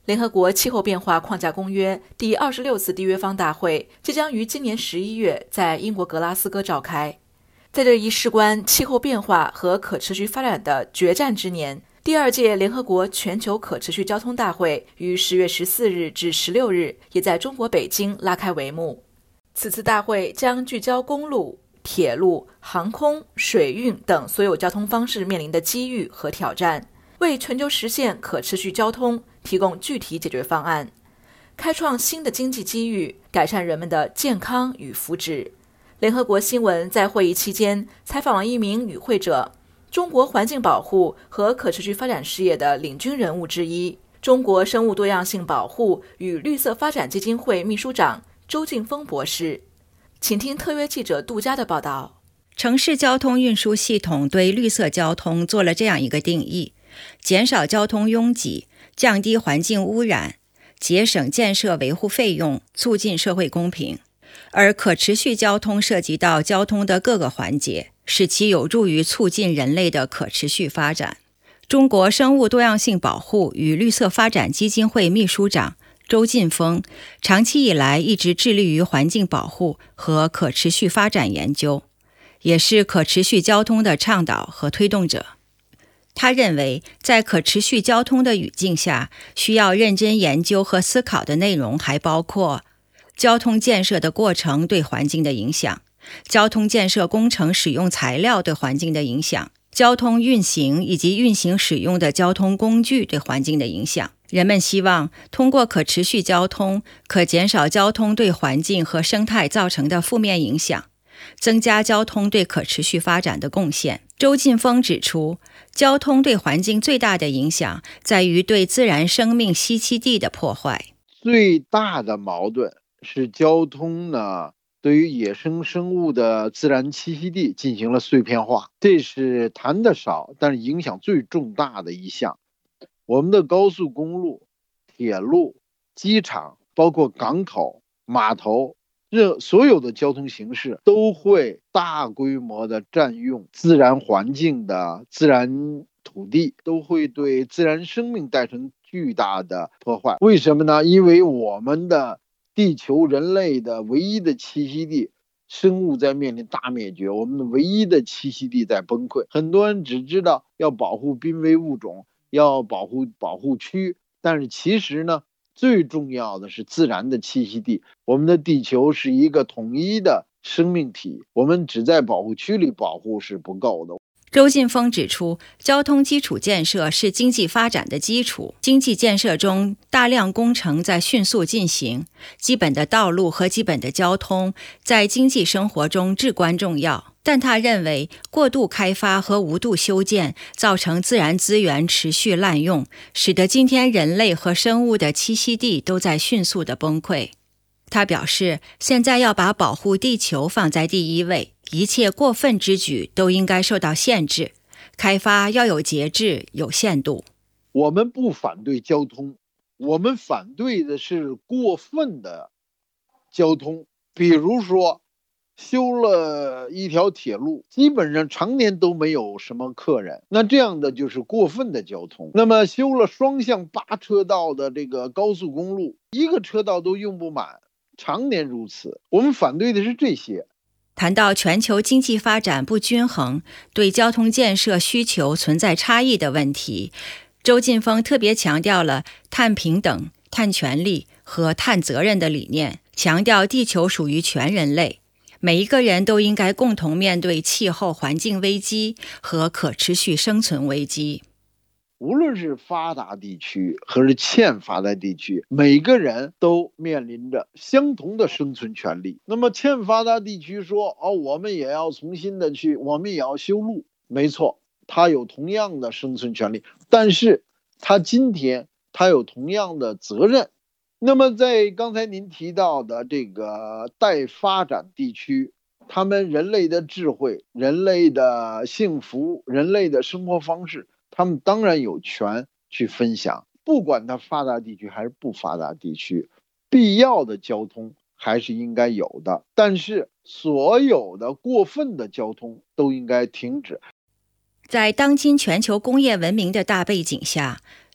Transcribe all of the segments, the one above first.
联合国气候变化框架公约第26次缔约方大会即将于今年11月在英国格拉斯哥召开。在这一事关气候变化和可持续发展的决战之年，第2届联合国全球可持续交通大会于10月14日至16日也在中国北京拉开帷幕。此次大会将聚焦公路、铁路、航空、水运等所有交通方式面临的机遇和挑战，为全球实现可持续交通提供具体解决方案，开创新的经济机遇，改善人们的健康与福祉。联合国新闻在会议期间采访了一名与会者，中国环境保护和可持续发展事业的领军人物之一，中国生物多样性保护与绿色发展基金会秘书长周劲峰博士。请听特约记者杜佳的报道。 城市交通运输系统对绿色交通做了这样一个定义：减少交通拥挤，降低环境污染，节省建设维护费用，促进社会公平。而可持续交通涉及到交通的各个环节，使其有助于促进人类的可持续发展。中国生物多样性保护与绿色发展基金会秘书长周劲峰长期以来一直致力于环境保护和可持续发展研究，也是可持续交通的倡导和推动者。他认为，在可持续交通的语境下，需要认真研究和思考的内容还包括交通建设的过程对环境的影响，交通建设工程使用材料对环境的影响，交通运行以及运行使用的交通工具对环境的影响。人们希望通过可持续交通，可减少交通对环境和生态造成的负面影响，增加交通对可持续发展的贡献。周劲峰指出，交通对环境最大的影响在于对自然生命栖息地的破坏。 最大的矛盾是交通呢，对于野生生物的自然栖息地进行了碎片化，这是谈得少，但是影响最重大的一项。我们的高速公路、铁路、机场，包括港口、码头，所有的交通形式都会大规模的占用自然环境的自然土地，都会对自然生命带成巨大的破坏。为什么呢？因为我们的地球人类的唯一的栖息地，生物在面临大灭绝，我们的唯一的栖息地在崩溃。很多人只知道要保护濒危物种，要保护区，但是其实呢，最重要的是自然的栖息地。我们的地球是一个统一的生命体，我们只在保护区里保护是不够的。 周劲峰指出，交通基础建设是经济发展的基础，经济建设中大量工程在迅速进行，基本的道路和基本的交通在经济生活中至关重要。但他认为，过度开发和无度修建造成自然资源持续滥用，使得今天人类和生物的栖息地都在迅速的崩溃。他表示，现在要把保护地球放在第一位，一切过分之举都应该受到限制，开发要有节制、有限度。 我们不反对交通，我们反对的是过分的交通。比如说，修了一条铁路，基本上常年都没有什么客人，那这样的就是过分的交通。那么修了双向8车道的这个高速公路，一个车道都用不满，常年如此。我们反对的是这些。 谈到全球经济发展不均衡，对交通建设需求存在差异的问题，周劲峰特别强调了碳平等、碳权利和碳责任的理念，强调地球属于全人类，每一个人都应该共同面对气候环境危机和可持续生存危机。 无论是发达地区还是欠发达地区，每个人都面临着相同的生存权利。那么欠发达地区说，我们也要重新的我们也要修路，没错，他有同样的生存权利，但是今天他有同样的责任。那么在刚才您提到的这个待发展地区，他们人类的智慧、人类的幸福、人类的生活方式，他们当然有权去分享，不管它发达地区还是不发达地区，必要的交通还是应该有的，但是所有的过分的交通都应该停止。 在当今全球工业文明的大背景下，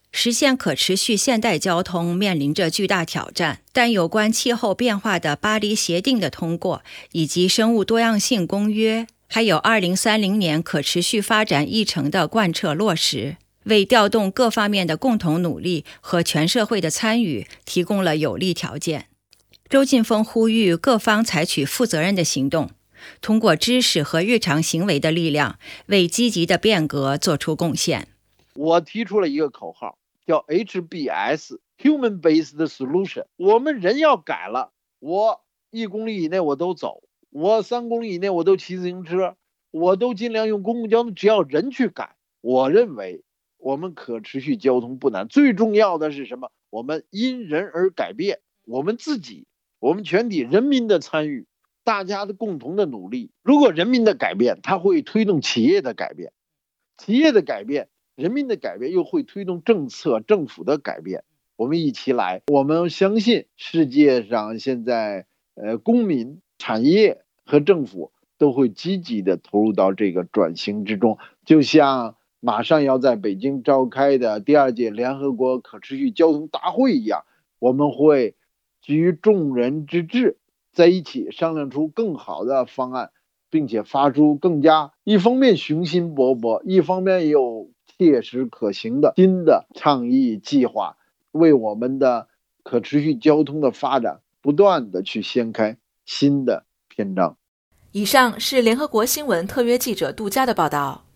实现可持续现代交通面临着巨大挑战，但有关气候变化的巴黎协定的通过，以及生物多样性公约，还有2030年可持续发展议程的贯彻落实，为调动各方面的共同努力和全社会的参与提供了有利条件。周进峰呼吁各方采取负责任的行动，通过知识和日常行为的力量，为积极的变革做出贡献。 我提出了一个口号，叫 HBS Human Based Solution。 我们人要改了，我1公里以内我都走，我3公里以内我都骑自行车，我都尽量用公共交通，只要人去改。我认为我们可持续交通不难，最重要的是什么？我们因人而改变，我们自己，我们全体人民的参与，大家的共同的努力。如果人民的改变，它会推动企业的改变，企业的改变，人民的改变又会推动政策政府的改变。我们一起来，我们相信世界上现在公民、产业和政府都会积极的投入到这个转型之中。就像马上要在北京召开的第2届联合国可持续交通大会一样，我们会举众人之智，在一起商量出更好的方案，并且发出更加一方面雄心勃勃，一方面也有切实可行的新的倡议计划，为我们的可持续交通的发展不断的去掀开新的篇章。 以上是联合国新闻特约记者杜佳的报道。